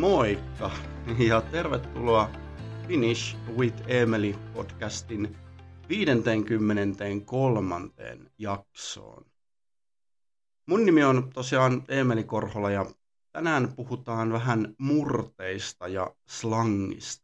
Moikka ja tervetuloa Finish with Emily podcastin 53. jaksoon. Mun nimi on tosiaan Emeli Korhola ja tänään puhutaan vähän murteista ja slangista.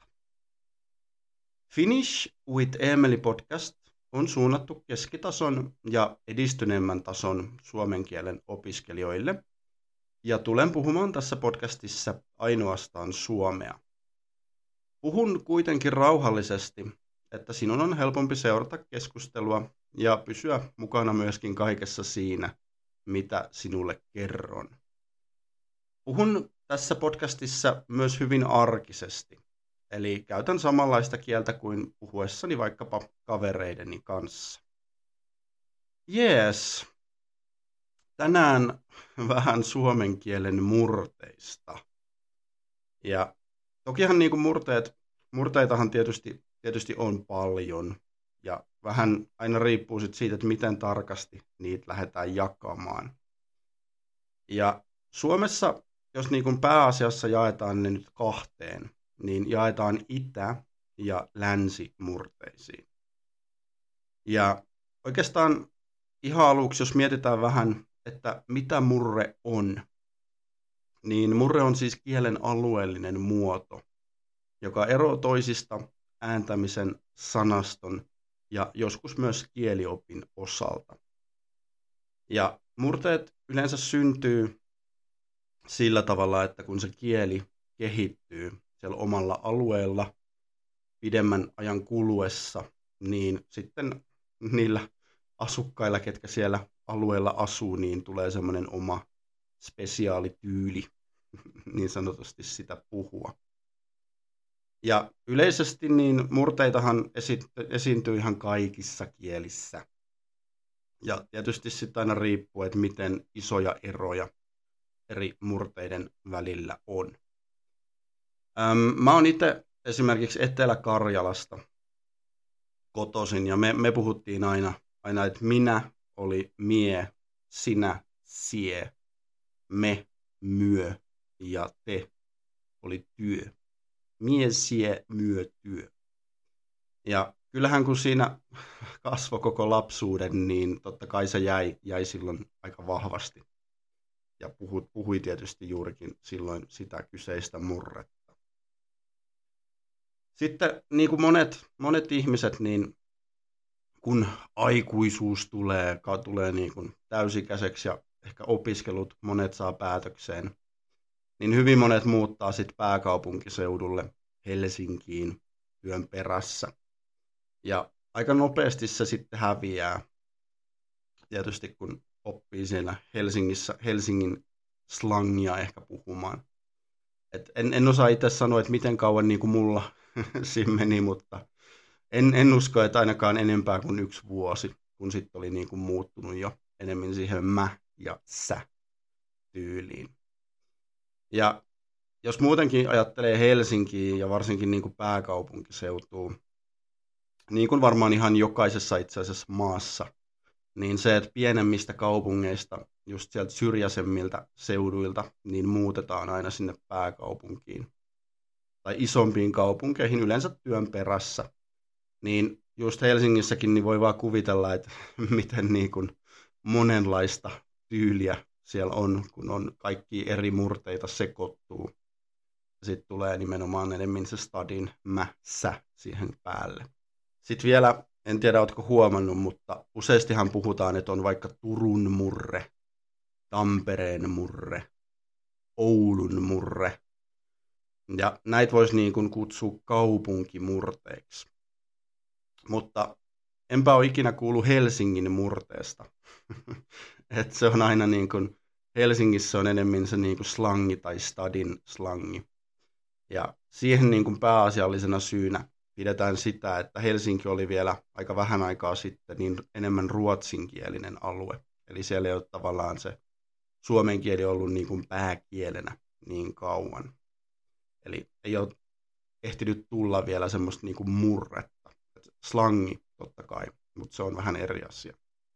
Finish with Emily podcast on suunnattu keskitason ja edistyneemmän tason suomen kielen opiskelijoille. Ja tulen puhumaan tässä podcastissa ainoastaan suomea. Puhun kuitenkin rauhallisesti, että sinun on helpompi seurata keskustelua ja pysyä mukana myöskin kaikessa siinä, mitä sinulle kerron. Puhun tässä podcastissa myös hyvin arkisesti, eli käytän samanlaista kieltä kuin puhuessani vaikkapa kavereideni kanssa. Jees. Tänään vähän suomen kielen murteista. Ja tokihan niin kuin murteitahan tietysti on paljon. Ja vähän aina riippuu siitä, että miten tarkasti niitä lähdetään jakamaan. Ja Suomessa, jos niin kuin pääasiassa jaetaan ne nyt kahteen, niin jaetaan itä- ja länsimurteisiin. Ja oikeastaan ihan aluksi, jos mietitään vähän, että mitä murre on, niin murre on siis kielen alueellinen muoto, joka eroaa toisista ääntämisen, sanaston ja joskus myös kieliopin osalta. Ja murteet yleensä syntyy sillä tavalla, että kun se kieli kehittyy siellä omalla alueella pidemmän ajan kuluessa, niin sitten niillä asukkailla, ketkä siellä alueella asuu, niin tulee semmoinen oma spesiaalityyli niin sanotusti sitä puhua. Ja yleisesti niin murteitahan esiintyy ihan kaikissa kielissä. Ja tietysti sitten aina riippuu, että miten isoja eroja eri murteiden välillä on. Mä oon itse esimerkiksi Etelä-Karjalasta kotoisin ja me puhuttiin aina, että minä oli mie, sinä, sie, me, myö ja te oli työ. Mie, sie, myö, työ. Ja kyllähän kun siinä kasvoi koko lapsuuden, niin totta kai se jäi silloin aika vahvasti. Ja puhui tietysti juurikin silloin sitä kyseistä murretta. Sitten niin kuin monet ihmiset, niin kun aikuisuus tulee niin kuin täysikäiseksi ja ehkä opiskelut monet saa päätökseen, niin hyvin monet muuttaa sitten pääkaupunkiseudulle Helsinkiin työn perässä. Ja aika nopeasti se sitten häviää, tietysti kun oppii siellä Helsingin slangia ehkä puhumaan. En osaa itse sanoa, että miten kauan niin kuin mulla siinä meni, mutta en usko, että ainakaan enempää kuin 1 vuosi, kun sitten oli niin kuin muuttunut jo enemmän siihen mä- ja sä-tyyliin. Ja jos muutenkin ajattelee Helsinkiä ja varsinkin niin kuin pääkaupunkiseutua, niin kuin varmaan ihan jokaisessa itse asiassa maassa, niin se, että pienemmistä kaupungeista, just sieltä syrjäisemmiltä seuduilta, niin muutetaan aina sinne pääkaupunkiin. Tai isompiin kaupunkeihin, yleensä työn perässä. Niin just Helsingissäkin niin voi vaan kuvitella, että miten niin kuin monenlaista tyyliä siellä on, kun on kaikki eri murteita sekoittuu. Sitten tulee nimenomaan enemmän se stadin mä-sä siihen päälle. Sitten vielä, en tiedä ootko huomannut, mutta useastihan puhutaan, että on vaikka Turun murre, Tampereen murre, Oulun murre. Ja näitä voisi niin kuin kutsua kaupunkimurteiksi. Mutta enpä ole ikinä kuullut Helsingin murteesta. Et se on aina niin kuin, Helsingissä on enemmän se niin kuin slangi tai stadin slangi. Ja siihen niin kuin pääasiallisena syynä pidetään sitä, että Helsinki oli vielä aika vähän aikaa sitten niin enemmän ruotsinkielinen alue. Eli siellä ei ole tavallaan se suomen kieli ollut niin kuin pääkielenä niin kauan. Eli ei ole ehtinyt tulla vielä semmoista niin kuin murretta. Slangi totta kai, mutta se on vähän eri asia.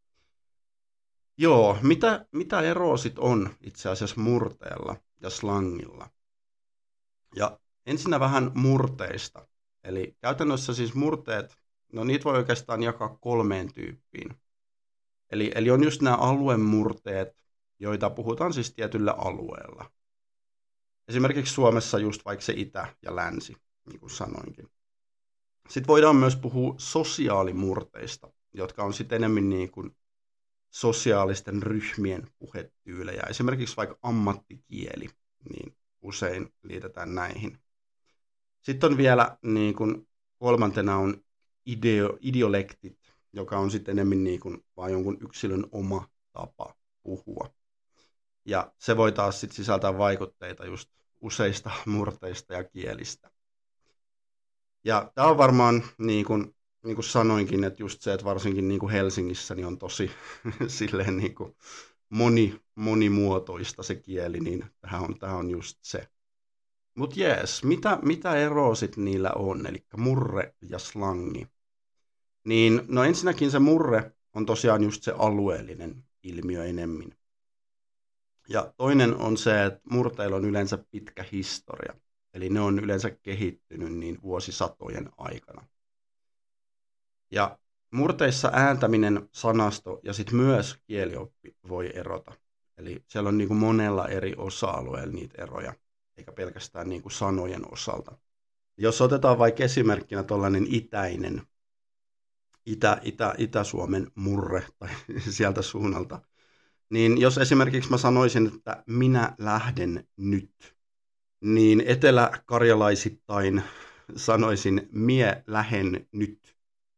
Joo, mitä eroa sit on itse asiassa murteella ja slangilla? Ja ensinnä vähän murteista. Eli käytännössä siis murteet, no niitä voi oikeastaan jakaa 3 tyyppiin. Eli on just nämä aluemurteet, joita puhutaan siis tietyllä alueella. Esimerkiksi Suomessa just vaikka se itä ja länsi, niin kuin sanoinkin. Sitten voidaan myös puhua sosiaalimurteista, jotka on sitten enemmän niin kuin sosiaalisten ryhmien puhetyylejä. Esimerkiksi vaikka ammattikieli, niin usein liitetään näihin. Sitten on vielä niin kuin kolmantena on idiolektit, joka on sitten enemmän niin kuin vaan jonkun yksilön oma tapa puhua. Ja se voi taas sitten sisältää vaikutteita just useista murteista ja kielistä. Ja tämä on varmaan, niin kuin sanoinkin, että just se, että varsinkin niin kuin Helsingissä niin on tosi silleen niin kuin monimuotoista se kieli, niin tämä on just se. Mutta jees, mitä eroa sitten niillä on, eli murre ja slangi? Niin, no ensinnäkin se murre on tosiaan just se alueellinen ilmiö enemmän. Ja toinen on se, että murteilla on yleensä pitkä historia. Eli ne on yleensä kehittynyt niin vuosisatojen aikana. Ja murteissa ääntäminen, sanasto ja sitten myös kielioppi voi erota. Eli siellä on niin kuin monella eri osa-alueella niitä eroja, eikä pelkästään niin kuin sanojen osalta. Jos otetaan vaikka esimerkkinä tuollainen itäinen, Itä-Suomen murre tai sieltä suunnalta, niin jos esimerkiksi mä sanoisin, että minä lähden nyt, niin eteläkarjalaisittain sanoisin mie lähen nyt,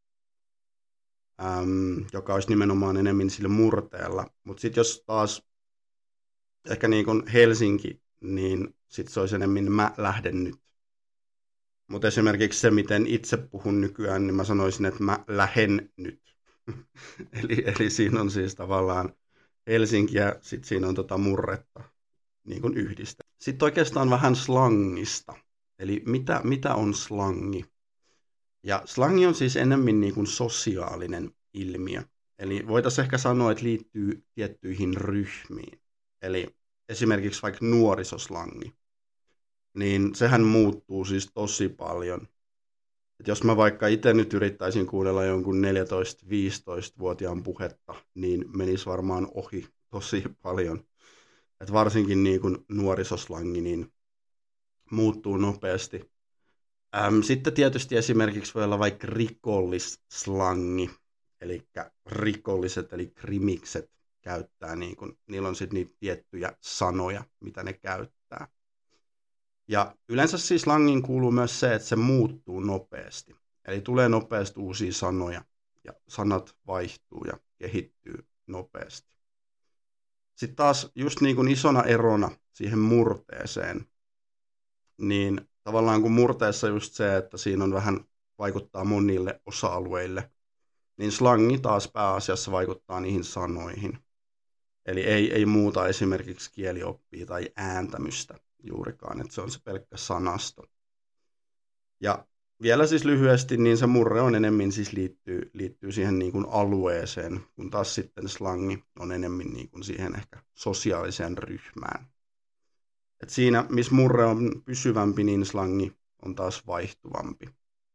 joka olisi nimenomaan enemmän sillä murteella. Mutta sitten jos taas ehkä niin kuin Helsinki, niin sitten se olisi enemmän mä lähden nyt. Mutta esimerkiksi se, miten itse puhun nykyään, niin mä sanoisin, että mä lähen nyt. eli siinä on siis tavallaan Helsinki ja sitten siinä on murretta niin kuin yhdistä. Sitten oikeastaan vähän slangista. Eli mitä on slangi? Ja slangi on siis enemmän niin kuin sosiaalinen ilmiö. Eli voitaisiin ehkä sanoa, että liittyy tiettyihin ryhmiin. Eli esimerkiksi vaikka nuorisoslangi. Niin sehän muuttuu siis tosi paljon. Et jos mä vaikka itse nyt yrittäisin kuunnella jonkun 14-15-vuotiaan puhetta, niin menisi varmaan ohi tosi paljon. Et varsinkin niin kun nuorisoslangi niin muuttuu nopeasti. Sitten tietysti esimerkiksi voi olla vaikka rikollisslangi, eli rikolliset eli krimikset käyttää, niin kun, niillä on sitten niitä tiettyjä sanoja, mitä ne käyttää. Ja yleensä siis slangin kuuluu myös se, että se muuttuu nopeasti. Eli tulee nopeasti uusia sanoja ja sanat vaihtuu ja kehittyy nopeasti. Sitten taas just niin kuin isona erona siihen murteeseen, niin tavallaan kun murteessa just se, että siinä on vähän vaikuttaa monille osa-alueille, niin slangi taas pääasiassa vaikuttaa niihin sanoihin. Eli ei muuta esimerkiksi kielioppia tai ääntämystä juurikaan, että se on se pelkkä sanasto. Ja vielä siis lyhyesti, niin se murre on enemmän siis liittyy siihen niin kuin alueeseen, kun taas sitten slangi on enemmän niin kuin siihen ehkä sosiaaliseen ryhmään. Et siinä, missä murre on pysyvämpi, niin slangi on taas vaihtuvampi.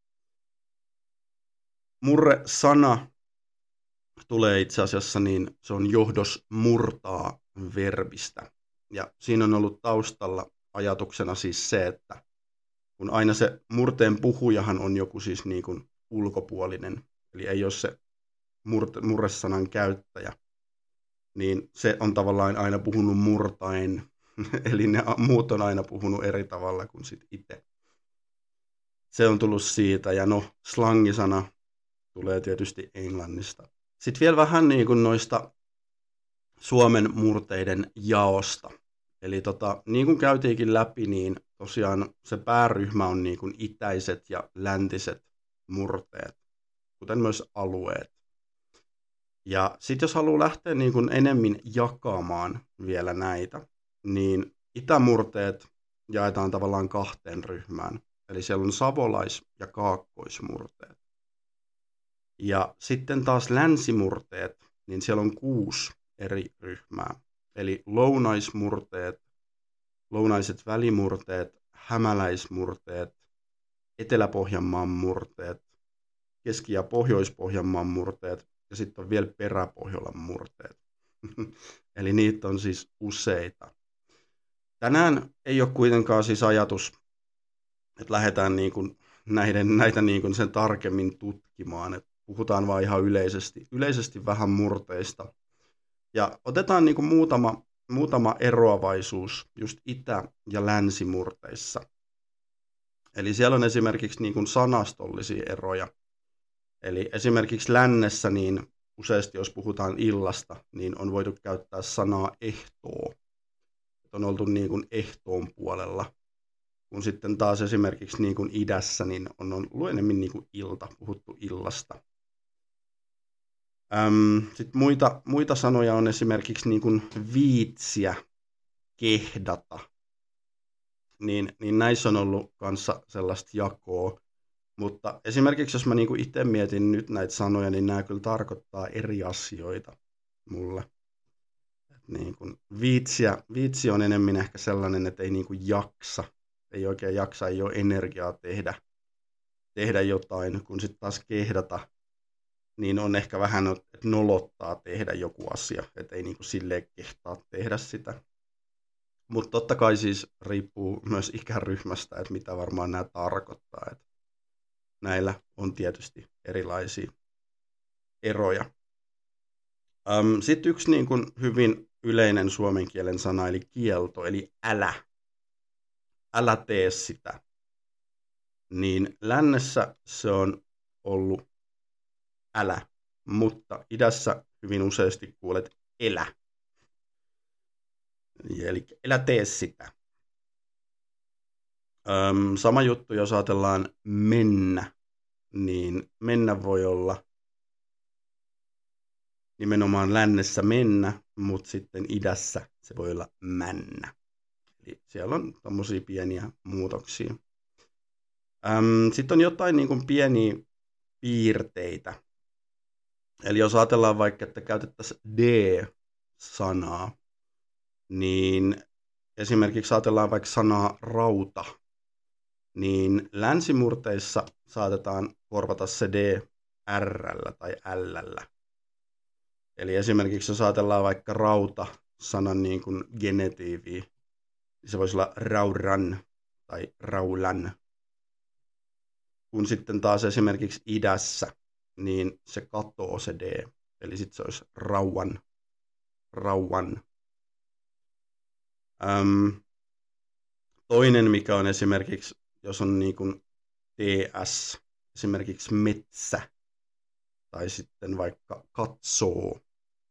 Murre-sana tulee itse asiassa, niin se on johdos murtaa verbistä. Ja siinä on ollut taustalla ajatuksena siis se, että kun aina se murteen puhujahan on joku siis niin kuin ulkopuolinen, eli ei ole se murresanan käyttäjä, niin se on tavallaan aina puhunut murtaen, eli ne muut on aina puhunut eri tavalla kuin sit itse. Se on tullut siitä, ja no, slangisana tulee tietysti englannista. Sitten vielä vähän niin kuin noista Suomen murteiden jaosta. Eli niin kuin käytiinkin läpi, niin tosiaan se pääryhmä on niin kuin itäiset ja läntiset murteet, kuten myös alueet. Ja sitten jos haluaa lähteä niin kuin enemmän jakamaan vielä näitä, niin itämurteet jaetaan tavallaan 2 ryhmään. Eli siellä on savolais- ja kaakkoismurteet. Ja sitten taas länsimurteet, niin siellä on 6 eri ryhmää. Eli lounaismurteet, lounaiset välimurteet, hämäläismurteet, Etelä-Pohjanmaan murteet, Keski- ja Pohjois-Pohjanmaan murteet ja sitten on vielä Perä-Pohjolan murteet. Eli niitä on siis useita. Tänään ei ole kuitenkaan siis ajatus, että lähdetään niin kuin näitä niin kuin sen tarkemmin tutkimaan. Että puhutaan vaan ihan yleisesti vähän murteista. Ja otetaan niin kuin muutama eroavaisuus just itä- ja länsimurteissa. Eli siellä on esimerkiksi niin kuin sanastollisia eroja. Eli esimerkiksi lännessä niin useasti, jos puhutaan illasta, niin on voitu käyttää sanaa ehtoo. On oltu niin kuin ehtoon puolella. Kun sitten taas esimerkiksi niin kuin idässä, niin on ollut enemmän niin kuin ilta, puhuttu illasta. Sitten muita sanoja on esimerkiksi niin kuin viitsiä, kehdata. Niin näissä on ollut kanssa sellaista jakoa. Mutta esimerkiksi jos mä niin kuin itse mietin nyt näitä sanoja, niin nämä kyllä tarkoittaa eri asioita mulle. Niin kuin viitsi on enemmän ehkä sellainen, että ei niin kuin jaksa. Ei oikein jaksa, ei ole energiaa tehdä jotain, kun sitten taas kehdata, niin on ehkä vähän, että nolottaa tehdä joku asia, että ei niinku silleen kehtaa tehdä sitä. Mutta totta kai siis riippuu myös ikäryhmästä, että mitä varmaan nämä tarkoittaa. Että näillä on tietysti erilaisia eroja. Sitten yksi niin kuin hyvin yleinen suomen kielen sana, eli kielto, eli älä. Älä tee sitä. Niin lännessä se on ollut älä, mutta idässä hyvin useasti kuulet elä. Eli älä tee sitä. Sama juttu, jos ajatellaan mennä, niin mennä voi olla nimenomaan lännessä mennä, mutta sitten idässä se voi olla männä. Eli siellä on tommosia pieniä muutoksia. Sitten on jotain niin kuin pieniä piirteitä. Eli jos ajatellaan vaikka, että käytettäisiin D-sanaa, niin esimerkiksi ajatellaan vaikka sanaa rauta, niin länsimurteissa saatetaan korvata se D R-llä tai L-llä. Eli esimerkiksi jos ajatellaan vaikka rauta-sanan niin kuin genetiiviä, niin se voisi olla rauran tai raulan. Kun sitten taas esimerkiksi idässä, niin se katoo se D. Eli sitten se olisi rauan. Toinen, mikä on esimerkiksi, jos on niin kuin TS, esimerkiksi metsä, tai sitten vaikka katsoo,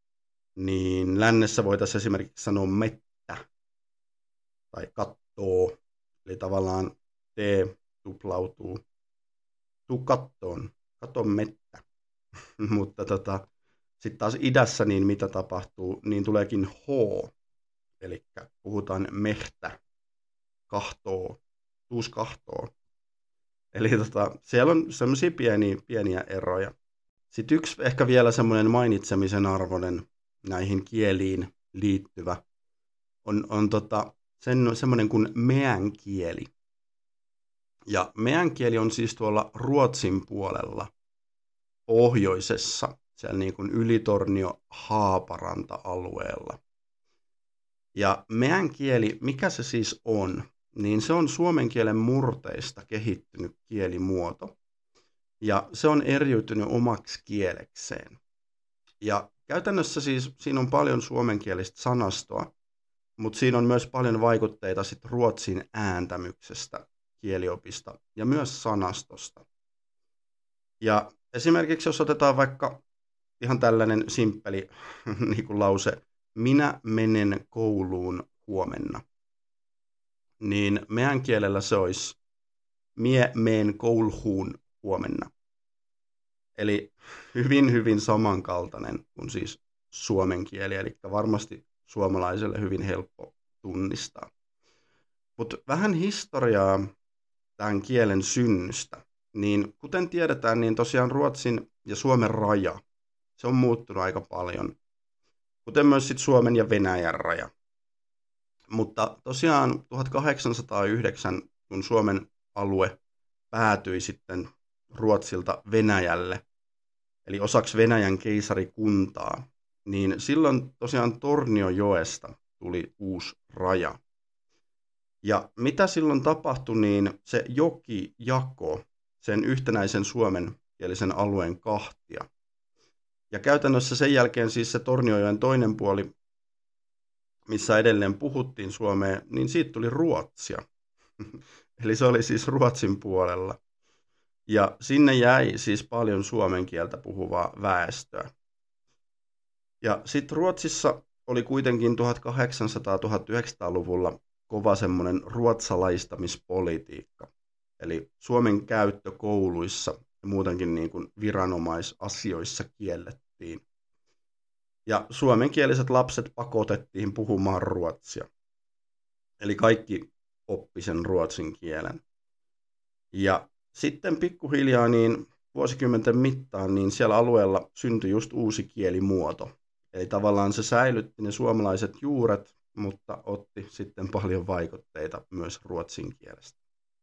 niin lännessä voitaisiin esimerkiksi sanoa mettä, tai kattoo, eli tavallaan T tuplautuu. Tuu kattoon, kato mettä. Mutta sitten taas idässä, niin mitä tapahtuu, niin tuleekin H, eli puhutaan mehtä, kahtoo, tuus kahtoo. Eli siellä on semmoisia pieniä eroja. Sitten yksi ehkä vielä semmoinen mainitsemisen arvoinen näihin kieliin liittyvä on semmoinen kuin meän kieli. Ja meän kieli on siis tuolla Ruotsin puolella pohjoisessa, siellä niin kuin Ylitornio-Haaparanta-alueella. Ja meän kieli, mikä se siis on? Niin se on suomen kielen murteista kehittynyt kielimuoto. Ja se on eriytynyt omaksi kielekseen. Ja käytännössä siis siinä on paljon suomenkielistä sanastoa, mutta siinä on myös paljon vaikutteita sit ruotsin ääntämyksestä, kieliopista ja myös sanastosta. Ja esimerkiksi jos otetaan vaikka ihan tällainen simppeli niin kuin lause, minä menen kouluun huomenna, niin meidän kielellä se olisi mie meen kouluun huomenna. Eli hyvin samankaltainen kuin siis suomen kieli, eli varmasti suomalaiselle hyvin helppo tunnistaa. Mutta vähän historiaa tämän kielen synnystä. Niin kuten tiedetään, niin tosiaan Ruotsin ja Suomen raja, se on muuttunut aika paljon. Kuten myös sit Suomen ja Venäjän raja. Mutta tosiaan 1809 kun Suomen alue päätyi sitten Ruotsilta Venäjälle, eli osaksi Venäjän keisarikuntaa, niin silloin tosiaan Torniojoesta tuli uusi raja. Ja mitä silloin tapahtui, niin se joki jakoi sen yhtenäisen suomenkielisen alueen kahtia. Ja käytännössä sen jälkeen siis se Torniojoen toinen puoli, missä edelleen puhuttiin suomea, niin siitä tuli ruotsia. Eli se oli siis Ruotsin puolella. Ja sinne jäi siis paljon suomen kieltä puhuvaa väestöä. Ja sitten Ruotsissa oli kuitenkin 1800-1900-luvulla kova semmoinen ruotsalaistamispolitiikka. Eli suomen käyttö kouluissa ja muutenkin niin kuin viranomaisasioissa kiellettiin. Ja suomenkieliset lapset pakotettiin puhumaan ruotsia. Eli kaikki oppi sen ruotsin kielen. Ja sitten pikkuhiljaa niin vuosikymmenten mittaan niin siellä alueella syntyi just uusi kielimuoto. Eli tavallaan se säilytti ne suomalaiset juuret, mutta otti sitten paljon vaikutteita myös ruotsin kielestä.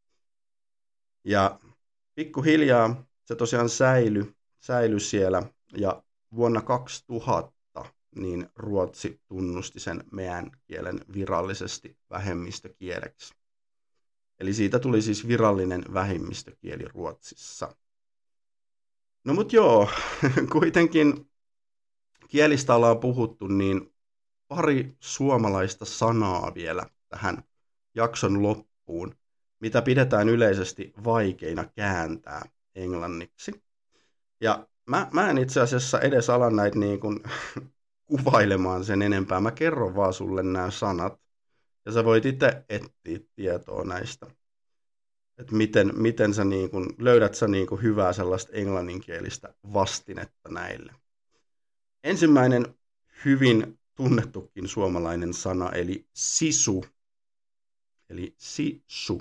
Ja pikkuhiljaa se tosiaan säilyi siellä ja vuonna 2000 niin Ruotsi tunnusti sen meän kielen virallisesti vähemmistökieleksi. Eli siitä tuli siis virallinen vähemmistökieli Ruotsissa. No mut joo, kuitenkin kielistä ollaan puhuttu, niin pari suomalaista sanaa vielä tähän jakson loppuun, mitä pidetään yleisesti vaikeina kääntää englanniksi. Ja mä en itse asiassa edes ala näitä niin kuin kuvailemaan sen enempää. Mä kerron vaan sulle nämä sanat. Ja sä voit itse etsiä tietoa näistä. Että miten sä niin kun, löydät sä niin kun hyvää sellaista englanninkielistä vastinetta näille. Ensimmäinen hyvin tunnettukin suomalainen sana, eli sisu. Eli sisu.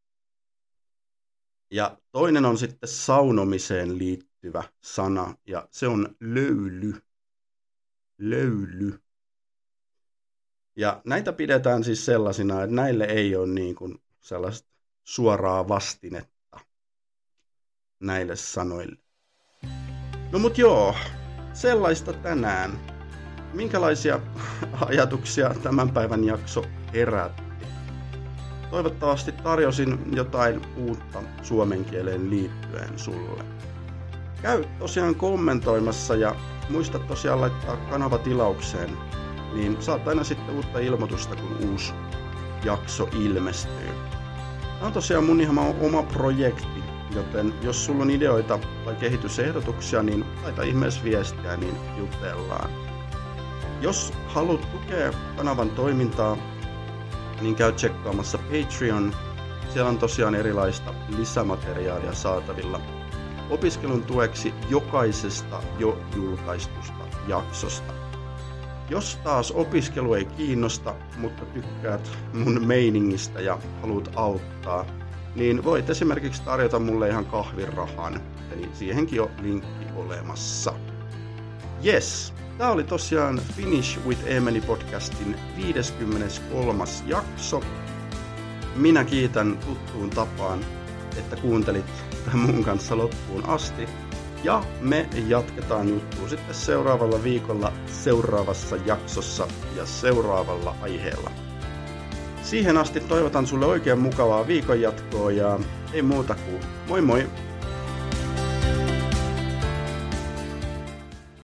Ja toinen on sitten saunomiseen liittyvä sana, ja se on löyly. Löyly. Ja näitä pidetään siis sellaisina, että näille ei ole niin kuin sellaista suoraa vastinetta näille sanoille. No mut joo, sellaista tänään. Minkälaisia ajatuksia tämän päivän jakso herätti? Toivottavasti tarjosin jotain uutta suomen kieleen liittyen sulle. Käy tosiaan kommentoimassa ja muista tosiaan laittaa kanava tilaukseen, niin saat aina sitten uutta ilmoitusta, kun uusi jakso ilmestyy. Tämä on tosiaan mun ihan oma projekti, joten jos sulla on ideoita tai kehitysehdotuksia, niin laita ihmeessä viestiä, niin jutellaan. Jos haluat tukea kanavan toimintaa, niin käy tsekkaamassa Patreon. Siellä on tosiaan erilaista lisämateriaalia saatavilla opiskelun tueksi jokaisesta jo julkaistusta jaksosta. Jos taas opiskelu ei kiinnosta, mutta tykkäät mun meiningistä ja haluat auttaa, niin voit esimerkiksi tarjota mulle ihan kahvirahan. Eli siihenkin on linkki olemassa. Yes, tää oli tosiaan Finish with Emily podcastin 53. jakso. Minä kiitän tuttuun tapaan, että kuuntelit mun kanssa loppuun asti. Ja me jatketaan juttua sitten seuraavalla viikolla, seuraavassa jaksossa ja seuraavalla aiheella. Siihen asti toivotan sulle oikein mukavaa viikonjatkoa ja ei muuta kuin moi moi!